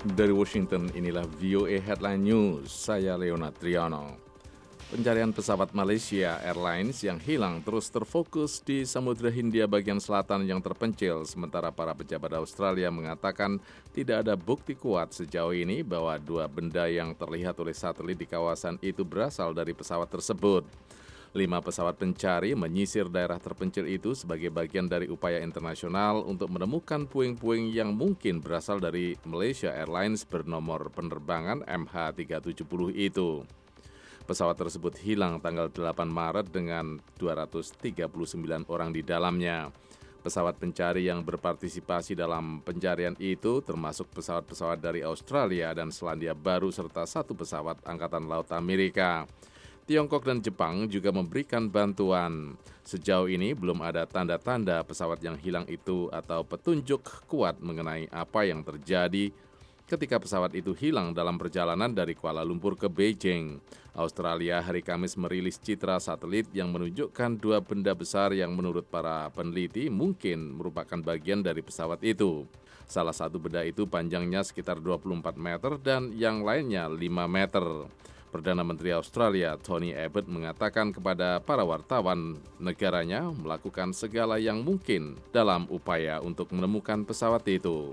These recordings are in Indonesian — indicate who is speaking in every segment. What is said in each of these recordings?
Speaker 1: Dari Washington, inilah VOA Headline News. Saya Leonard Triano. Pencarian pesawat Malaysia Airlines yang hilang terus terfokus di Samudra Hindia bagian selatan yang terpencil, sementara para pejabat Australia mengatakan tidak ada bukti kuat sejauh ini bahwa dua benda yang terlihat oleh satelit di kawasan itu berasal dari pesawat tersebut. 5 pesawat pencari menyisir daerah terpencil itu sebagai bagian dari upaya internasional untuk menemukan puing-puing yang mungkin berasal dari Malaysia Airlines bernomor penerbangan MH370 itu. Pesawat tersebut hilang tanggal 8 Maret dengan 239 orang di dalamnya. Pesawat pencari yang berpartisipasi dalam pencarian itu termasuk pesawat-pesawat dari Australia dan Selandia Baru serta 1 pesawat Angkatan Laut Amerika. Tiongkok dan Jepang juga memberikan bantuan. Sejauh ini belum ada tanda-tanda pesawat yang hilang itu atau petunjuk kuat mengenai apa yang terjadi ketika pesawat itu hilang dalam perjalanan dari Kuala Lumpur ke Beijing. Australia hari Kamis merilis citra satelit yang menunjukkan 2 benda besar yang menurut para peneliti mungkin merupakan bagian dari pesawat itu. Salah satu benda itu panjangnya sekitar 24 meter dan yang lainnya 5 meter. Perdana Menteri Australia Tony Abbott mengatakan kepada para wartawan negaranya melakukan segala yang mungkin dalam upaya untuk menemukan pesawat itu.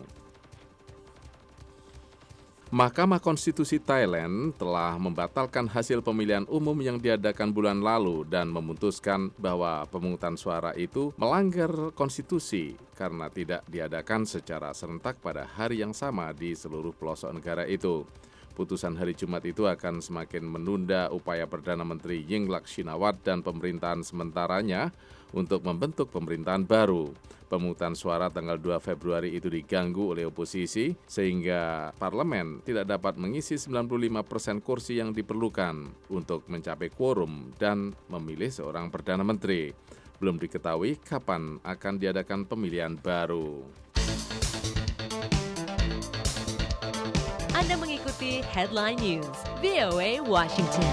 Speaker 1: Mahkamah Konstitusi Thailand telah membatalkan hasil pemilihan umum yang diadakan bulan lalu dan memutuskan bahwa pemungutan suara itu melanggar konstitusi karena tidak diadakan secara serentak pada hari yang sama di seluruh pelosok negara itu. Putusan hari Jumat itu akan semakin menunda upaya Perdana Menteri Yingluck Shinawatra dan pemerintahan sementaranya untuk membentuk pemerintahan baru. Pemungutan suara tanggal 2 Februari itu diganggu oleh oposisi sehingga parlemen tidak dapat mengisi 95% kursi yang diperlukan untuk mencapai quorum dan memilih seorang Perdana Menteri. Belum diketahui kapan akan diadakan pemilihan baru.
Speaker 2: Anda mengikuti Headline News, VOA Washington.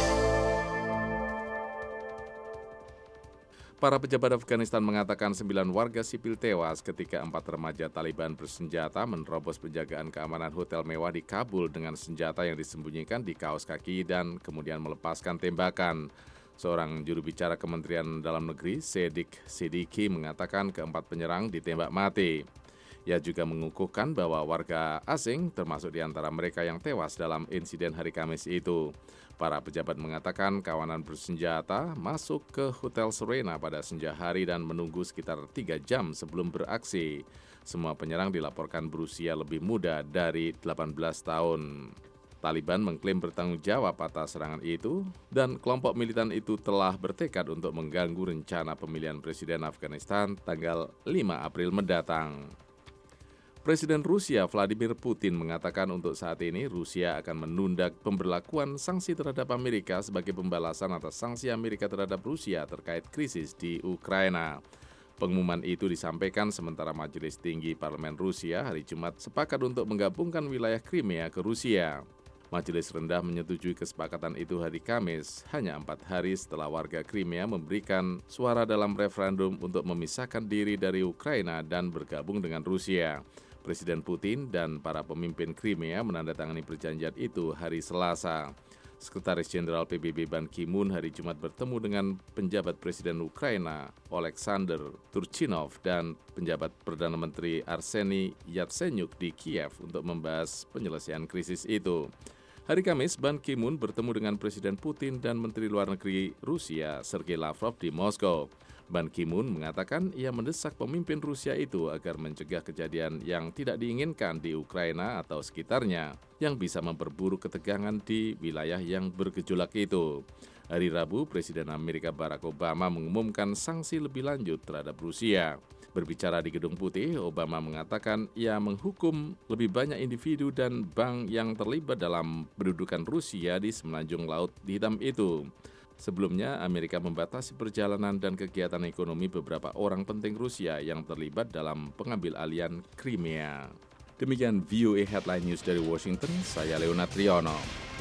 Speaker 1: Para pejabat Afghanistan mengatakan 9 warga sipil tewas ketika 4 remaja Taliban bersenjata menerobos penjagaan keamanan hotel mewah di Kabul dengan senjata yang disembunyikan di kaos kaki dan kemudian melepaskan tembakan. Seorang juru bicara Kementerian Dalam Negeri, Sedik Siddiqui, mengatakan keempat penyerang ditembak mati. Ia juga mengukuhkan bahwa warga asing termasuk di antara mereka yang tewas dalam insiden hari Kamis itu. Para pejabat mengatakan kawanan bersenjata masuk ke Hotel Serena pada senja hari dan menunggu sekitar 3 jam sebelum beraksi. Semua penyerang dilaporkan berusia lebih muda dari 18 tahun. Taliban mengklaim bertanggung jawab atas serangan itu dan kelompok militan itu telah bertekad untuk mengganggu rencana pemilihan presiden Afghanistan tanggal 5 April mendatang. Presiden Rusia Vladimir Putin mengatakan untuk saat ini Rusia akan menunda pemberlakuan sanksi terhadap Amerika sebagai pembalasan atas sanksi Amerika terhadap Rusia terkait krisis di Ukraina. Pengumuman itu disampaikan sementara Majelis Tinggi Parlemen Rusia hari Jumat sepakat untuk menggabungkan wilayah Crimea ke Rusia. Majelis Rendah menyetujui kesepakatan itu hari Kamis, hanya 4 hari setelah warga Crimea memberikan suara dalam referendum untuk memisahkan diri dari Ukraina dan bergabung dengan Rusia. Presiden Putin dan para pemimpin Crimea menandatangani perjanjian itu hari Selasa. Sekretaris Jenderal PBB Ban Ki-moon hari Jumat bertemu dengan penjabat Presiden Ukraina Oleksandr Turchinov dan penjabat Perdana Menteri Arseniy Yatsenyuk di Kiev untuk membahas penyelesaian krisis itu. Hari Kamis, Ban Ki-moon bertemu dengan Presiden Putin dan Menteri Luar Negeri Rusia Sergei Lavrov di Moskow. Ban Ki-moon mengatakan ia mendesak pemimpin Rusia itu agar mencegah kejadian yang tidak diinginkan di Ukraina atau sekitarnya yang bisa memperburuk ketegangan di wilayah yang bergejolak itu. Hari Rabu, Presiden Amerika Barack Obama mengumumkan sanksi lebih lanjut terhadap Rusia. Berbicara di Gedung Putih, Obama mengatakan ia menghukum lebih banyak individu dan bank yang terlibat dalam pendudukan Rusia di semenanjung Laut Hitam itu. Sebelumnya, Amerika membatasi perjalanan dan kegiatan ekonomi beberapa orang penting Rusia yang terlibat dalam pengambil alihan Crimea. Demikian VOA Headline News dari Washington, saya Leonard Triano.